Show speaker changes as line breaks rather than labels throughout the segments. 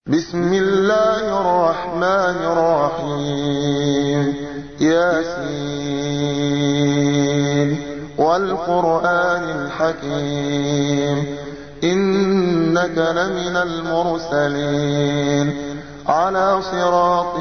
بسم الله الرحمن الرحيم ياسين والقرآن الحكيم إنك لمن المرسلين على صراط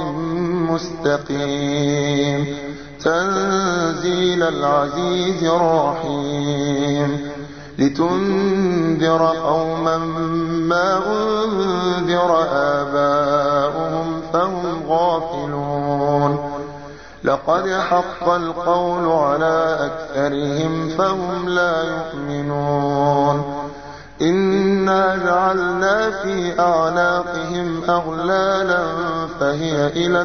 مستقيم تنزيل العزيز الرحيم لتنذر قوما ما أنذر آباؤهم فهم غافلون لقد حق القول على أكثرهم فهم لا يؤمنون إنا جعلنا في أعناقهم أغلالا فهي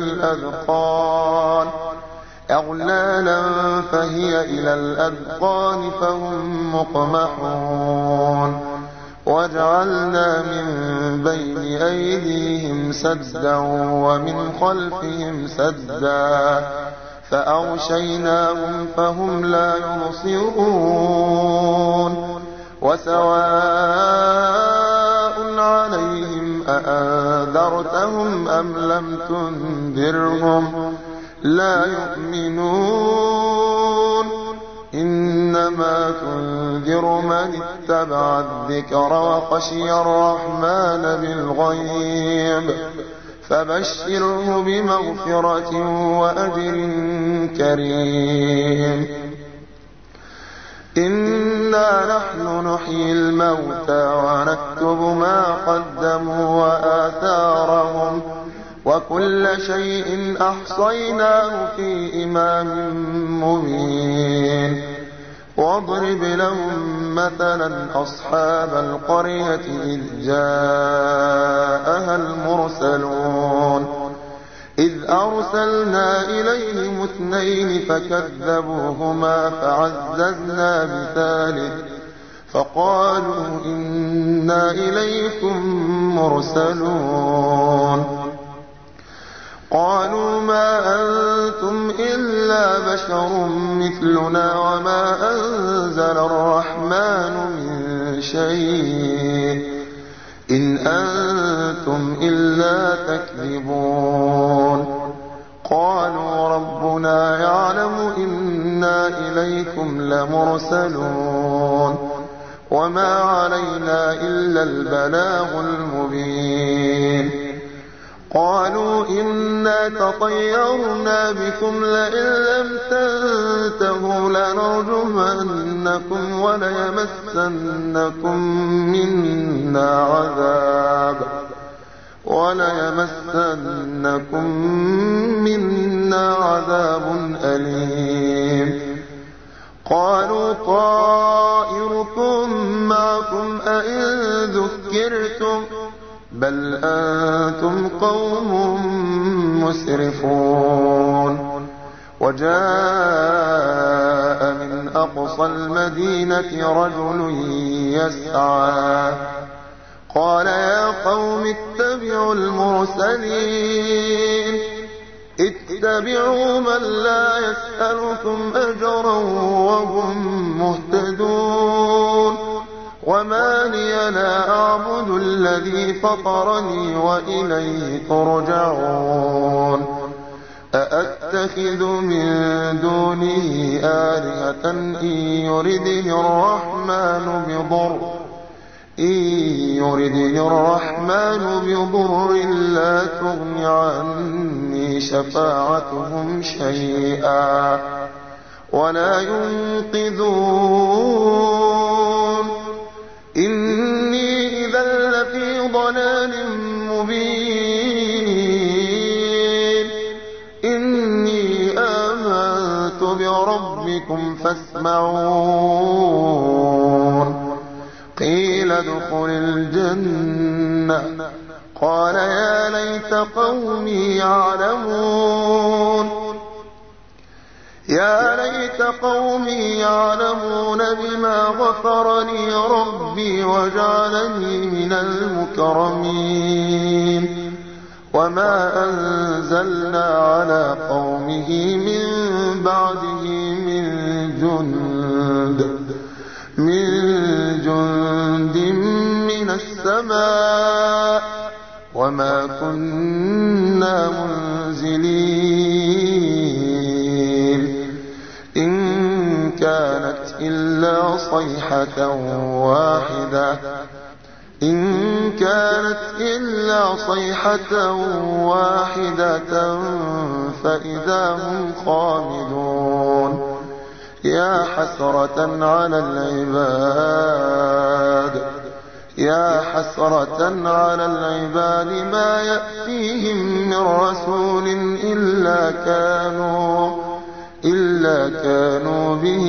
إلى الأذقان فهم مقمحون وجعلنا من بين أيديهم سدا ومن خلفهم سدا فأغشيناهم فهم لا يبصرون وسواء عليهم أأنذرتهم أم لم تنذرهم لا يؤمنون إنما تنذر من اتبع الذكر وخشي الرحمن بالغيب فبشره بمغفرة وأجر كريم إنا نحن نحيي الموتى ونكتب ما قدموا وآثارهم وكل شيء أحصيناه في إمام مبين واضرب لهم مثلا أصحاب القرية إذ جاءها المرسلون إذ أرسلنا إليهم 2 فكذبوهما فعززنا بثالث فقالوا إنا إليكم مرسلون قالوا ما أنتم إلا بشر مثلنا وما أنزل الرحمن من شيء إن أنتم إلا تكذبون قالوا ربنا يعلم إنا إليكم لمرسلون وما علينا إلا البلاغ المبين قالوا إنا تطيرنا بكم لئن لم تنتهوا لنرجمنكم وليمسنكم منا عذاب أليم قالوا طائركم معكم أئن ذكرتم بل أنتم قوم مسرفون وجاء من أقصى المدينة رجل يسعى قال يا قوم اتبعوا المرسلين اتبعوا من لا يسألكم أجرا وهم مهتدون وما لي لا أعبد الذي فطرني وإليه ترجعون أأتخذ من دونه آلهة إن يردني الرحمن بضر لا تغن عني شفاعتهم شيئا ولا ينقذون إني إذا لفي ضلال مبين إني آمنت بربكم فاسمعون قيل ادخل الجنة قال يا ليت قومي يعلمون بما غفر لي ربي وجعلني من المكرمين وما أنزلنا على قومه من بعده من جند من السماء وما وما كنا منزلين إن كانت إلا صيحة واحدة فإذا هم خامدون يا حسرة على العباد ما يأتيهم من رسول إلا كانوا به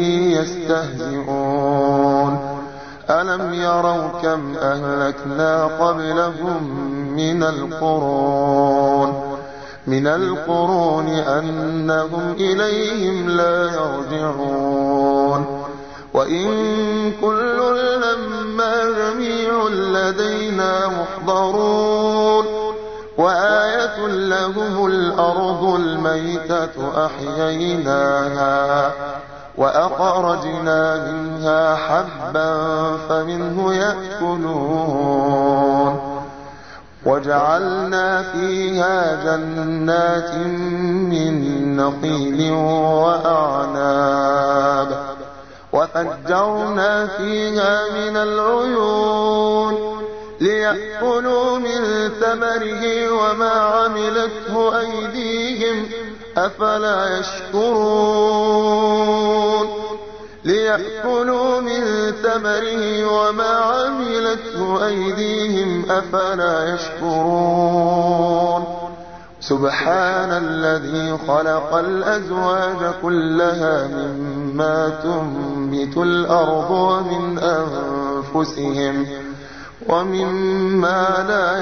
يستهزئون ألم يروا كم أهلكنا قبلهم من القرون أنهم إليهم لا يرجعون وإن كل لما جميع لدينا محضرون وآية لهم الأرض الميتة أحييناها وأخرجنا منها حبا فمنه يأكلون وجعلنا فيها جنات من نخيل وأعناب وفجرنا فيها من العيون ليأكلوا من ثمره وما عملته أيديهم أفلا يشكرون سبحان الذي خلق الأزواج كلها مما تنبت الأرض ومن أنفسهم ومما لا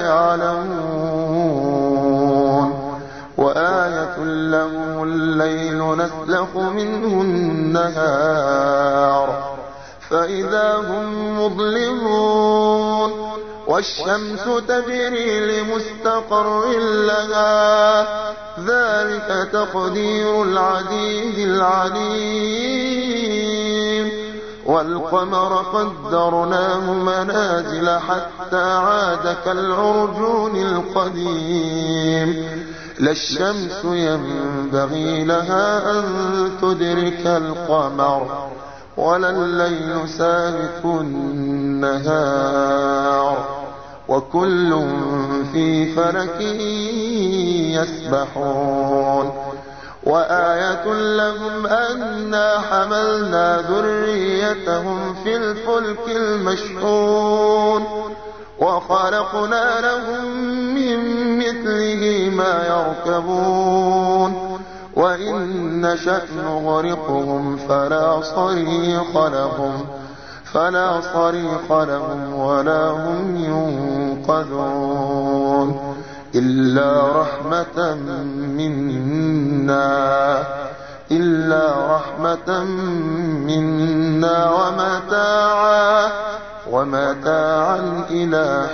يعلمون وآية لهم الليل نسلخ منه النهار فإذا هم مظلمون والشمس تجري لمستقر لها ذلك تقدير العزيز العليم والقمر قدرناه منازل حتى عاد كالعرجون القديم لا الشمس ينبغي لها أن تدرك القمر ولا الليل سابق النهار وكل في فلك يسبحون وآية لهم أنا حملنا ذريتهم في الفلك المشحون وخلقنا لهم من مثله ما يركبون وإن نشأ نغرقهم فلا صريخ لهم ولا هم ينقذون إلا رحمة منا ومتاعا إلى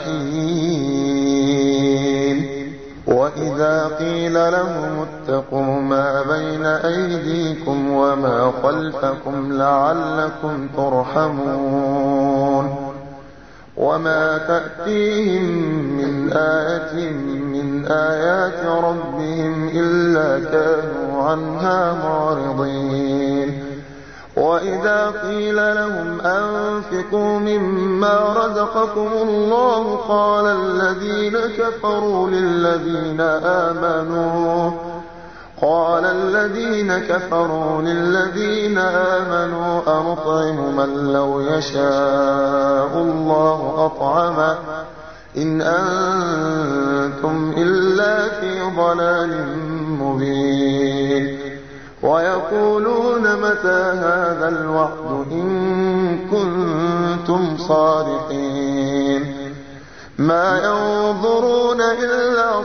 حين وإذا قيل لهم اتقوا ما بين أيديكم وما خلفكم لعلكم ترحمون وما تأتيهم من آية من آيات ربهم إلا كانوا عنها معرضين وإذا قيل لهم أنفقوا مما رزقكم الله قال الذين كفروا للذين آمنوا أنطعم من لو يشاء الله أطعمه إن أنتم إلا في ضلال مبين ويقولون متى هذا الوعد إن كنتم صادقين ما ينظرون إلا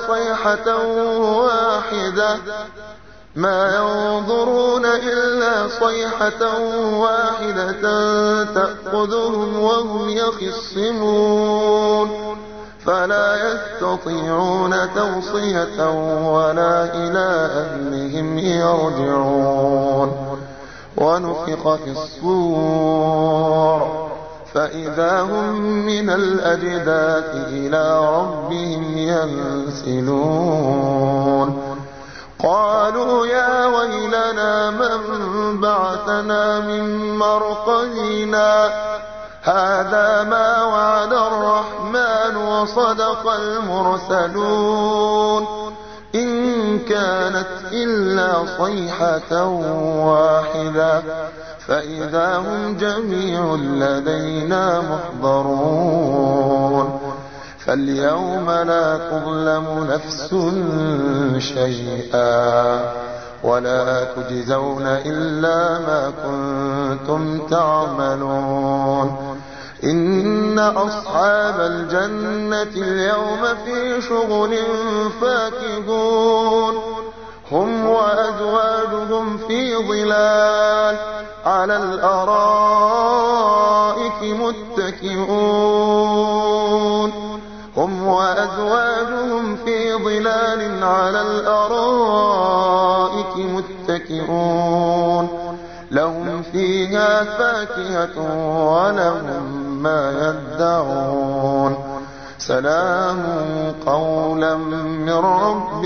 صيحة واحدة تأخذهم وهم يخصمون فلا يستطيعون توصية ولا إلى أهلهم يرجعون ونفخ في الصور فإذا هم من الأجداث إلى ربهم ينسلون قالوا يا ويلنا من بعثنا من مرقدنا هذا ما وعد الرحمن وصدق المرسلون إن كانت إلا صيحة واحدة فإذا هم جميع لدينا محضرون فاليوم لا تظلم نفس شيئا ولا تجزون إلا ما كنتم تعملون إن أصحاب الجنة اليوم في شغل فاكهون هم وأزواجهم في ظلال على الأرائك متكئون هم وأزواجهم في ظلال على الأرائك متكئون لهم فيها فاكهة ولهم ما يدعون سلام قولا من رب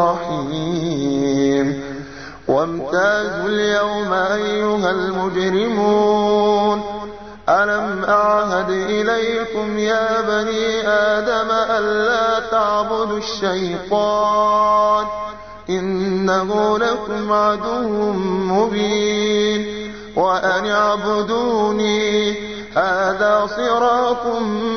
رحيم وامتازوا اليوم أيها المجرمون ألم أعهد إليكم يا بني آدم ألا تعبدوا الشيطان إنه لكم عدو مبين وأن اعبدوني هذا صراط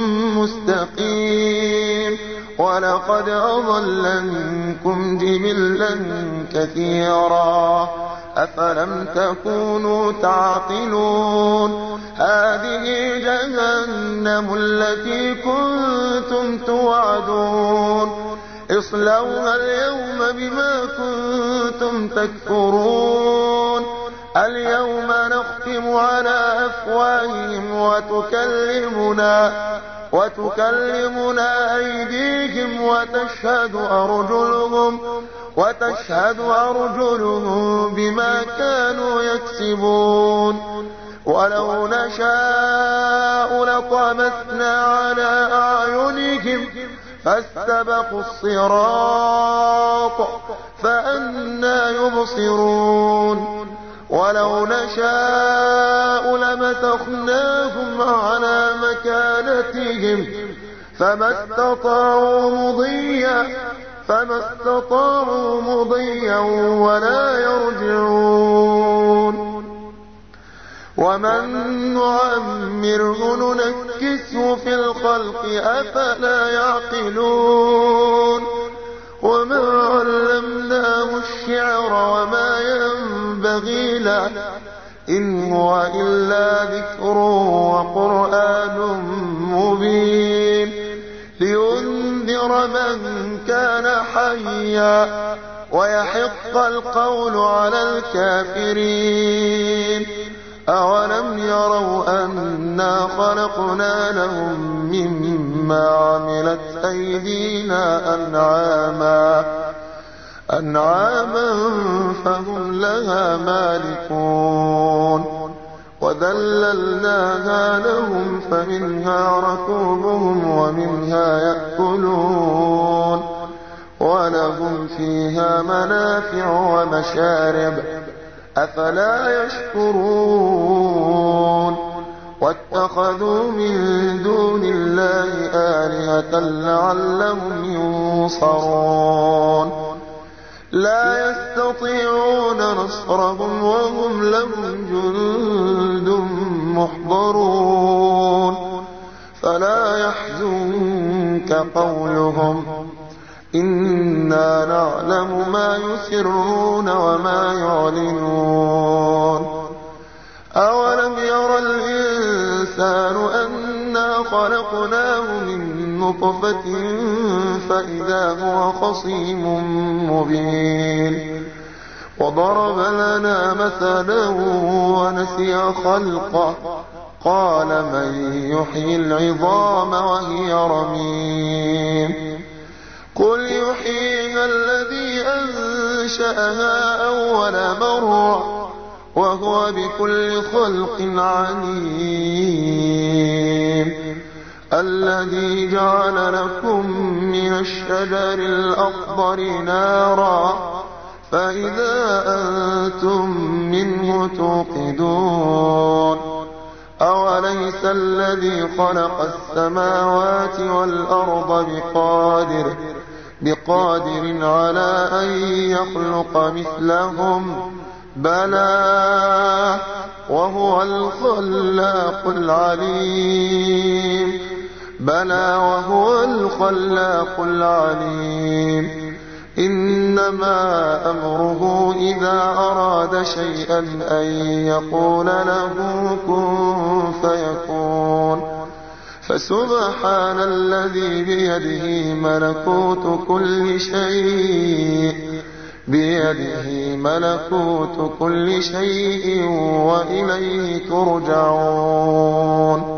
مستقيم ولقد أضل منكم جبلا كثيرا أفلم تكونوا تعقلون هذه جهنم التي كنتم توعدون اصلوها اليوم بما كنتم تكفرون اليوم نختم على أفواههم وتكلمنا أيديهم وتشهد أرجلهم بما كانوا يكسبون ولو نشاء لطمسنا على أعينهم فاستبقوا الصراط فأنى يبصرون ولو نشاء لمسخناهم على مكانتهم فما استطاعوا مضيا ولا يرجعون ومن نعمره ننكسه في الخلق أفلا يعقلون وما علمناه الشعر وما ينبغي له إن هو إلا ذكر وقرآن مبين لينذر من كان حيا ويحق القول على الكافرين أولم يروا أنا خلقنا لهم مما عملت أيدينا أنعاما فهم لها مالكون وذللناها لهم فمنها ركوبهم ومنها يأكلون ولهم فيها منافع ومشارب أفلا يشكرون واتخذوا من دون الله آلهة لعلهم ينصرون لا يستطيعون نصرهم وهم لهم جند محضرون فلا يحزنك قولهم إنا نعلم ما يسرون وما يعلنون أولم ير الإنسان أنا خلقناه من نطفة فإذا هو خصيم مبين وضرب لنا مثلا ونسي خلقه قال من يحيي العظام وهي رميم قل يحييها الذي أنشأها أول مرة وهو بكل خلق عليم. الذي جعل لكم من الشجر الأخضر نارا فإذا أنتم منه توقدون. أوليس الذي خلق السماوات والأرض بقادر على أن يخلق مثلهم؟ بلى وهو الخلاق العليم. إنما أمره إذا أراد شيئا أن يقول له كن فيكون. فسبحان الذي بيده ملكوت كل شيء وإليه ترجعون.